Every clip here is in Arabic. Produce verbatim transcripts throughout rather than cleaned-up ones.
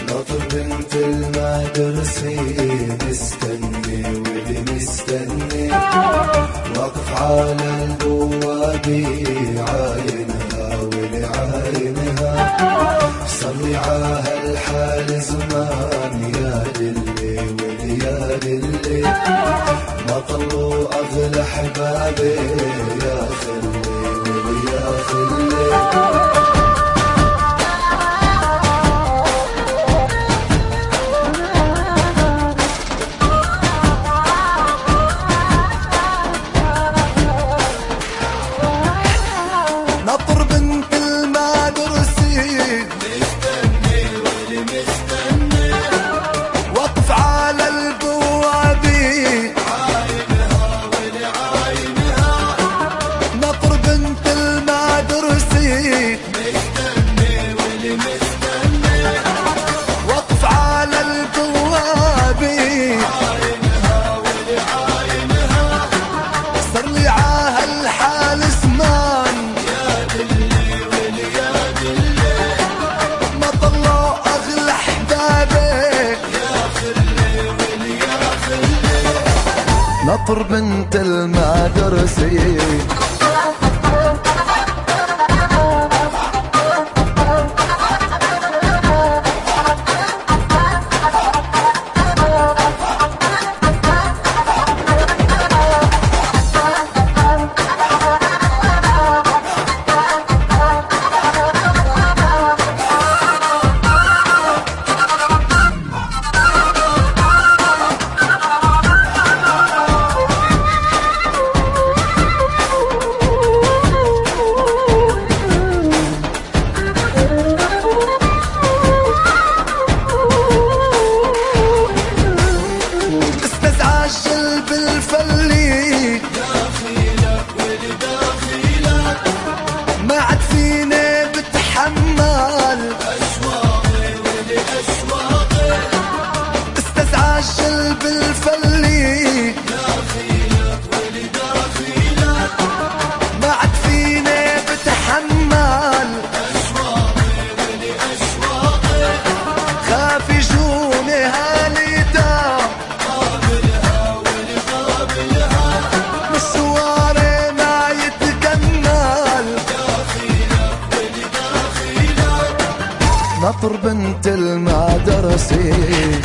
ناطر بنت المدرسين مستني واللي مستني واقف على البوابة عاينها واللي عاينها صلي عاها الحال زمان يا دلي واللي يا دلي ما طلوا أغلى حبابي يا خلي واللي يا خلي ناطر بنت المدرسين مستني واللي مستني واقف على البوابة عاينها واللي عاينها ناطر بنت المدرسين مستني واللي مستني واقف على البوابة عاينها واللي عاينها صار لي عاها الحال زمان ناطر بنت المدرسين بالفلي داخلك ولداخلك ما عاد فيني بتحمل أشواقي ولأشواقي استزعج بالفلي داخلك ولداخلك ما عاد فيني بتحمل أشواقي ولأشواقي خاف يجوني هاليدا ناطر بنت المدرسين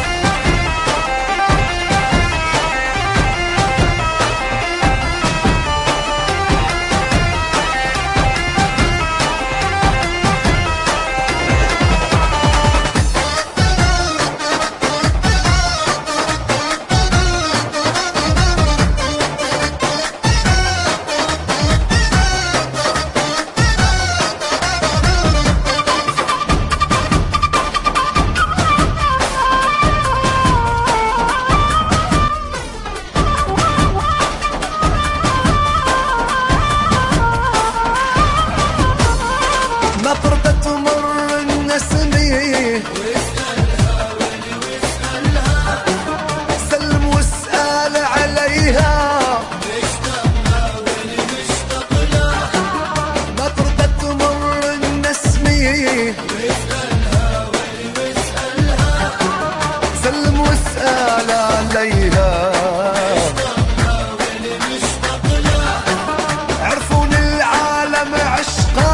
ناطر بتمر النسمة واسألها واللي واسألها سلم واسأل عليها مشتاقها واللي مشتاق لها ناطر بتمر النسمة واسألها واللي واسألها سلم واسأل عليها مشتاقها واللي مشتاق لها عرفون العالم عشقا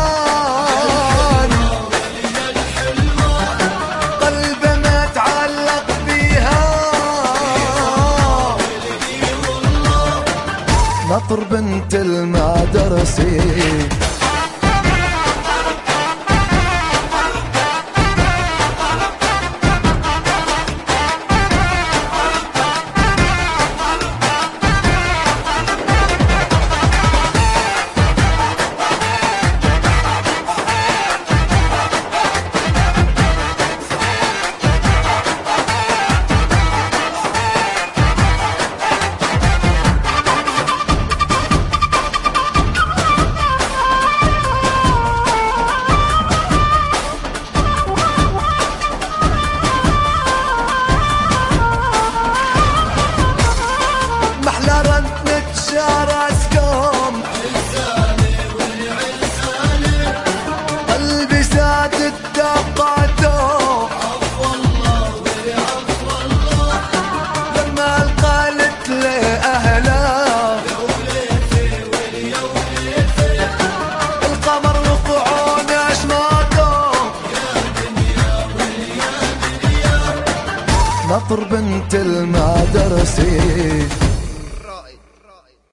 ناطر بنت المدرسين نطر بنت المدرسي.